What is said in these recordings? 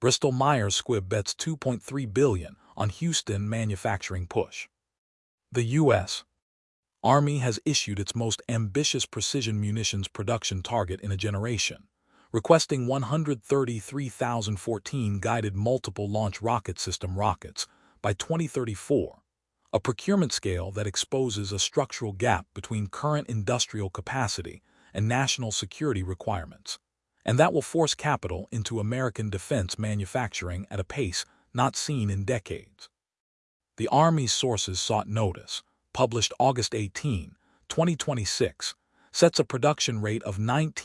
Bristol-Myers Squibb bets $2.3 billion on Houston manufacturing push. The U.S. Army has issued its most ambitious precision munitions production target in a generation, requesting 133,014 guided multiple launch rocket system rockets by 2034, a procurement scale that exposes a structural gap between current industrial capacity and national security requirements, and that will force capital into American defense manufacturing at a pace not seen in decades. The Army's sources sought notice, published August 18, 2026, sets a production rate of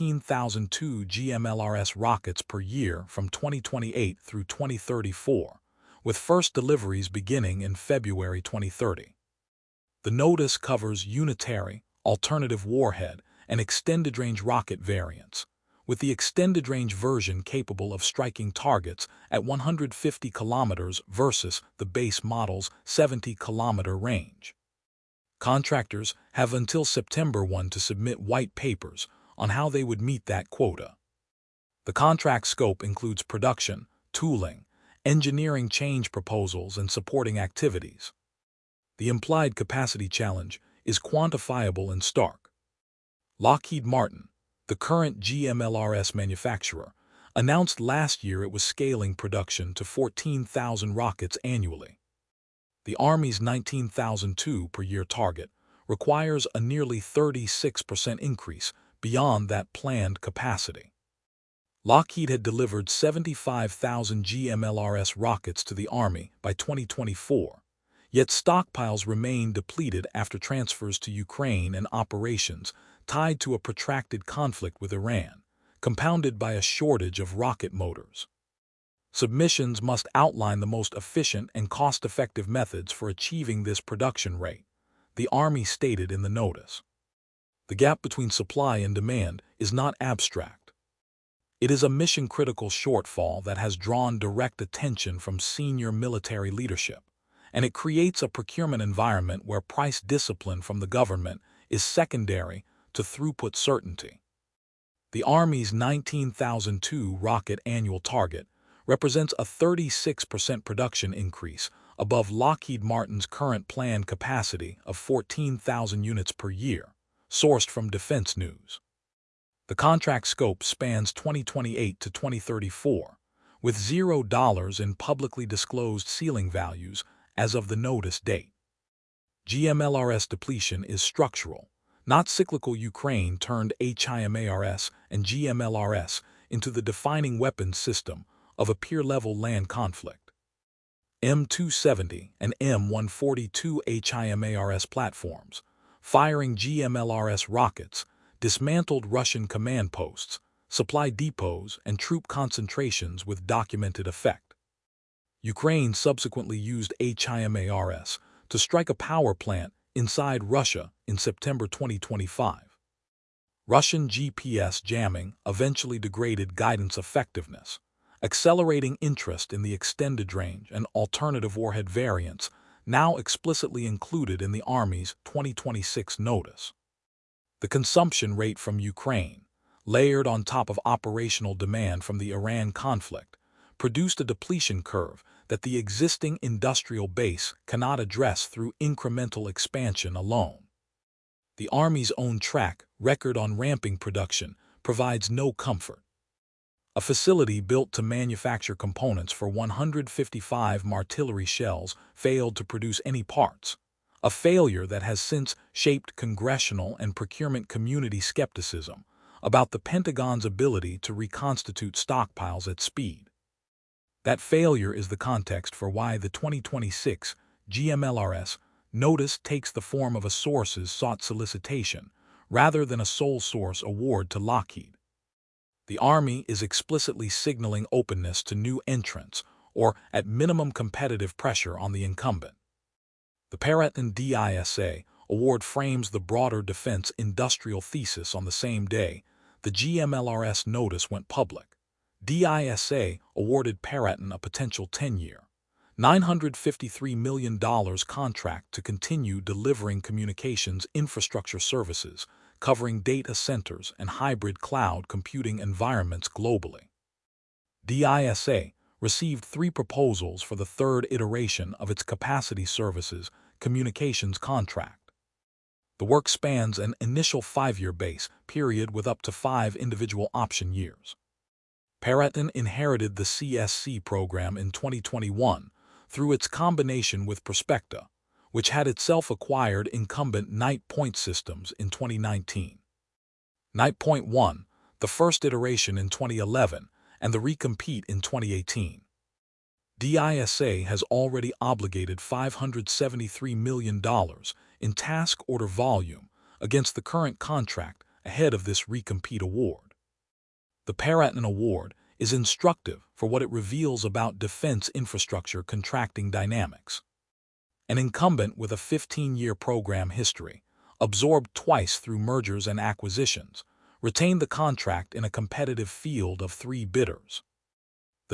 19,002 GMLRS rockets per year from 2028 through 2034, with first deliveries beginning in February 2030. The notice covers unitary, alternative warhead, and extended-range rocket variants, with the extended-range version capable of striking targets at 150 kilometers versus the base model's 70-kilometer range. Contractors have until September 1 to submit white papers on how they would meet that quota. The contract scope includes production, tooling, engineering change proposals, and supporting activities. The implied capacity challenge is quantifiable and stark. Lockheed Martin, the current GMLRS manufacturer, announced last year it was scaling production to 14,000 rockets annually. The Army's 19,002 per year target requires a nearly 36% increase beyond that planned capacity. Lockheed had delivered 75,000 GMLRS rockets to the Army by 2024, yet stockpiles remain depleted after transfers to Ukraine and operations tied to a protracted conflict with Iran, compounded by a shortage of rocket motors. Submissions must outline the most efficient and cost-effective methods for achieving this production rate, the Army stated in the notice. The gap between supply and demand is not abstract. It is a mission-critical shortfall that has drawn direct attention from senior military leadership, and it creates a procurement environment where price discipline from the government is secondary to throughput certainty. The Army's 19,002 rocket annual target represents a 36% production increase above Lockheed Martin's current planned capacity of 14,000 units per year, sourced from Defense News. The contract scope spans 2028 to 2034, with $0 in publicly disclosed ceiling values as of the notice date. GMLRS depletion is structural, not cyclical. Ukraine turned HIMARS and GMLRS into the defining weapons system of a peer-level land conflict. M270 and M142 HIMARS platforms, firing GMLRS rockets, dismantled Russian command posts, supply depots, and troop concentrations with documented effect. Ukraine subsequently used HIMARS to strike a power plant inside Russia in September 2025. Russian GPS jamming eventually degraded guidance effectiveness, accelerating interest in the extended range and alternative warhead variants now explicitly included in the Army's 2026 notice. The consumption rate from Ukraine, layered on top of operational demand from the Iran conflict, produced a depletion curve that the existing industrial base cannot address through incremental expansion alone. The Army's own track record on ramping production provides no comfort. A facility built to manufacture components for 155 artillery shells failed to produce any parts, a failure that has since shaped congressional and procurement community skepticism about the Pentagon's ability to reconstitute stockpiles at speed. That failure is the context for why the 2026 GMLRS notice takes the form of a sources-sought solicitation rather than a sole source award to Lockheed. The Army is explicitly signaling openness to new entrants or, at minimum, competitive pressure on the incumbent. The Paraton DISA award frames the broader defense industrial thesis. On the same day the GMLRS notice went public, DISA awarded Paraton a potential 10-year, $953 million contract to continue delivering communications infrastructure services covering data centers and hybrid cloud computing environments globally. DISA received 3 proposals for the third iteration of its Capacity Services Communications contract. The work spans an initial 5-year base period with up to 5 individual option years. Peraton inherited the CSC program in 2021 through its combination with Prospecta, which had itself acquired incumbent Knight Point Systems in 2019. Knight Point won the first iteration in 2011 and the recompete in 2018. DISA has already obligated $573 million in task order volume against the current contract ahead of this recompete award. The Peraton Award is instructive for what it reveals about defense infrastructure contracting dynamics. An incumbent with a 15-year program history, absorbed twice through mergers and acquisitions, retained the contract in a competitive field of 3 bidders. The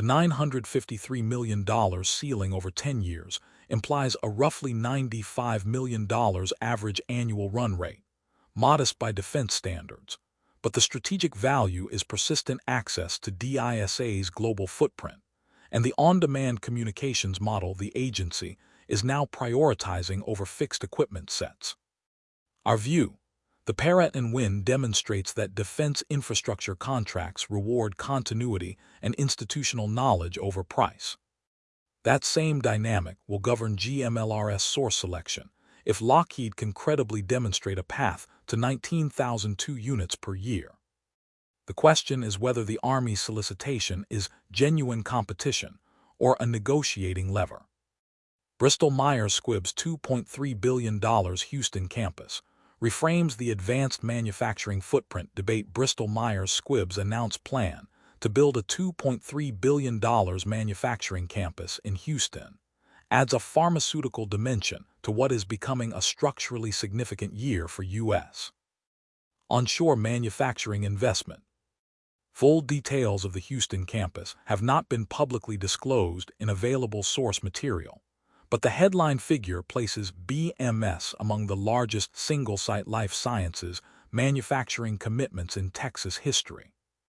$953 million ceiling over 10 years implies a roughly $95 million average annual run rate, modest by defense standards, but the strategic value is persistent access to DISA's global footprint and the on-demand communications model the agency is now prioritizing over fixed equipment sets. Our view: the Peraton win demonstrates that defense infrastructure contracts reward continuity and institutional knowledge over price. That same dynamic will govern GMLRS source selection if Lockheed can credibly demonstrate a path to 19,002 units per year. The question is whether the Army solicitation is genuine competition or a negotiating lever. Bristol-Myers Squibb's $2.3 billion Houston campus reframes the advanced manufacturing footprint debate. Bristol-Myers Squibb's announced plan to build a $2.3 billion manufacturing campus in Houston adds a pharmaceutical dimension to what is becoming a structurally significant year for U.S. onshore manufacturing investment. Full details of the Houston campus have not been publicly disclosed in available source material, but the headline figure places BMS among the largest single-site life sciences manufacturing commitments in Texas history.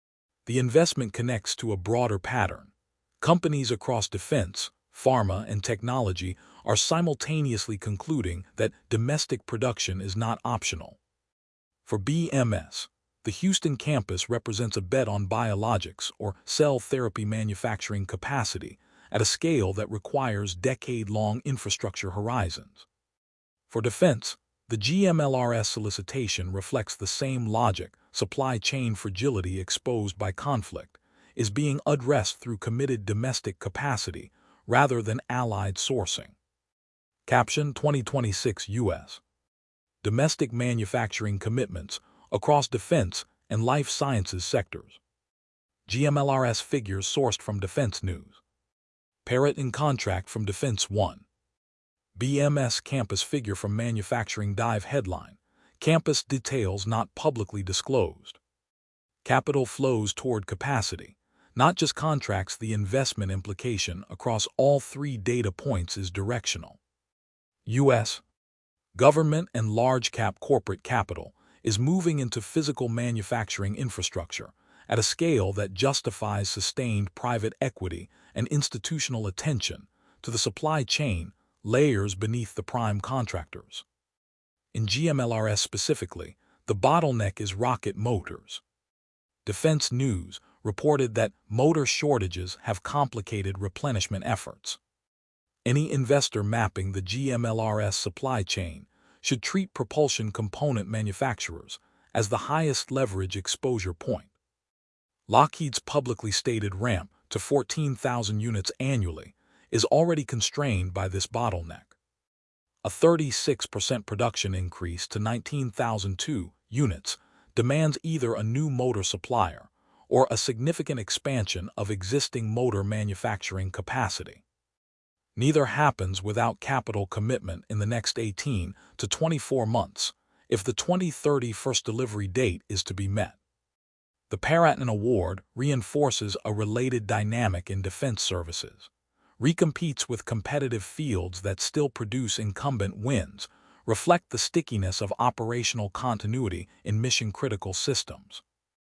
The investment connects to a broader pattern. Companies across defense, pharma, and technology are simultaneously concluding that domestic production is not optional. For BMS, the Houston campus represents a bet on biologics or cell therapy manufacturing capacity at a scale that requires decade-long infrastructure horizons. For defense, the GMLRS solicitation reflects the same logic. Supply chain fragility exposed by conflict is being addressed through committed domestic capacity rather than allied sourcing. Caption 2026 U.S. Domestic manufacturing commitments across defense and life sciences sectors. GMLRS figures sourced from Defense News. Peraton contract from Defense One. BMS campus figure from Manufacturing Dive headline. Campus details not publicly disclosed. Capital flows toward capacity, not just contracts. The investment implication across all 3 data points is directional. U.S. government and large-cap corporate capital is moving into physical manufacturing infrastructure at a scale that justifies sustained private equity and institutional attention to the supply chain layers beneath the prime contractors. In GMLRS specifically, the bottleneck is rocket motors. Defense News reported that motor shortages have complicated replenishment efforts. Any investor mapping the GMLRS supply chain should treat propulsion component manufacturers as the highest leverage exposure point. Lockheed's publicly stated ramp to 14,000 units annually is already constrained by this bottleneck. A 36% production increase to 19,002 units demands either a new motor supplier or a significant expansion of existing motor manufacturing capacity. Neither happens without capital commitment in the next 18 to 24 months if the 2030 first delivery date is to be met. The Peraton Award reinforces a related dynamic in defense services. Recompetes with competitive fields that still produce incumbent wins, reflect the stickiness of operational continuity in mission-critical systems.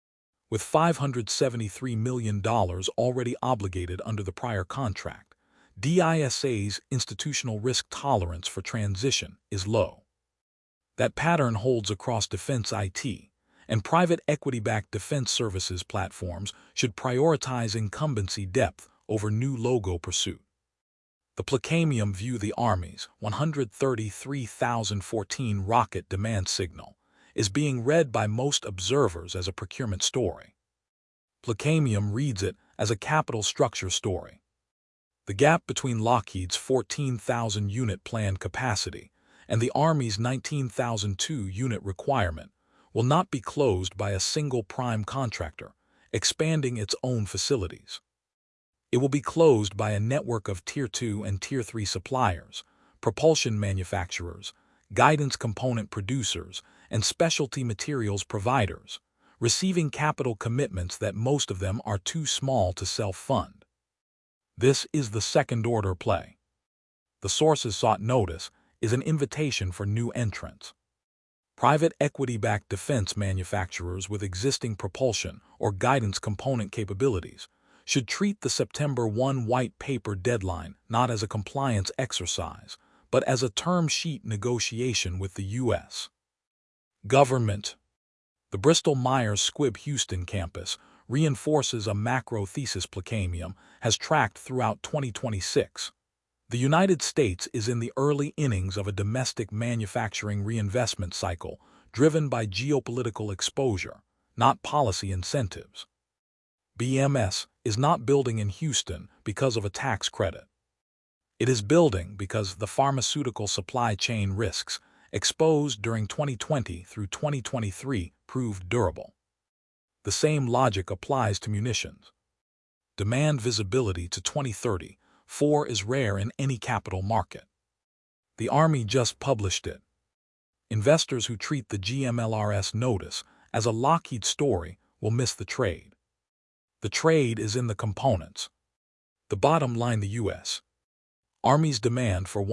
With $573 million already obligated under the prior contract, DISA's institutional risk tolerance for transition is low. That pattern holds across defense IT, and private equity-backed defense services platforms should prioritize incumbency depth over new logo pursuit. The Placamium view the Army's 133,014 rocket demand signal is being read by most observers as a procurement story. Placamium reads it as a capital structure story. The gap between Lockheed's 14,000-unit planned capacity and the Army's 19,002-unit requirement will not be closed by a single prime contractor expanding its own facilities. It will be closed by a network of Tier 2 and Tier 3 suppliers, propulsion manufacturers, guidance component producers, and specialty materials providers, receiving capital commitments that most of them are too small to self-fund. This is the second-order play. The sources sought notice is an invitation for new entrants. Private equity-backed defense manufacturers with existing propulsion or guidance component capabilities should treat the September 1 white paper deadline not as a compliance exercise, but as a term sheet negotiation with the U.S. government. The Bristol-Myers Squibb Houston campus reinforces a macro thesis Placamium has tracked throughout 2026. The United States is in the early innings of a domestic manufacturing reinvestment cycle driven by geopolitical exposure, not policy incentives. BMS is not building in Houston because of a tax credit. It is building because the pharmaceutical supply chain risks exposed during 2020 through 2023 proved durable. The same logic applies to munitions. Demand visibility to 2034 is rare in any capital market. The Army just published it. Investors who treat the GMLRS notice as a Lockheed story will miss the trade. The trade is in the components. The bottom line: the U.S. Army's demand for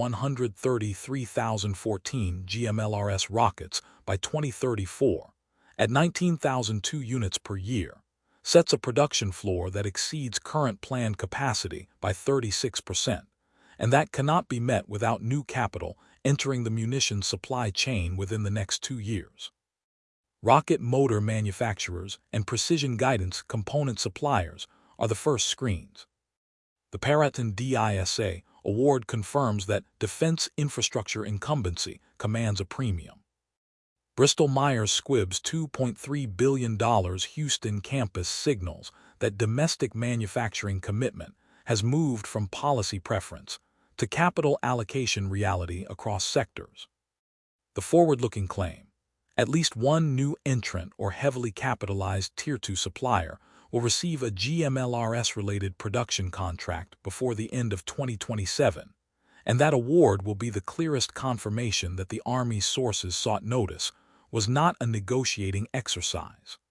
133,014 GMLRS rockets by 2034, at 19,002 units per year, sets a production floor that exceeds current planned capacity by 36%, and that cannot be met without new capital entering the munitions supply chain within the next 2 years. Rocket motor manufacturers and precision guidance component suppliers are the first screens. The Paraton DISA award confirms that defense infrastructure incumbency commands a premium. Bristol-Myers Squibb's $2.3 billion Houston campus signals that domestic manufacturing commitment has moved from policy preference to capital allocation reality across sectors. The forward-looking claim: at least one new entrant or heavily capitalized Tier 2 supplier will receive a GMLRS-related production contract before the end of 2027, and that award will be the clearest confirmation that the Army's sources sought notice was not a negotiating exercise.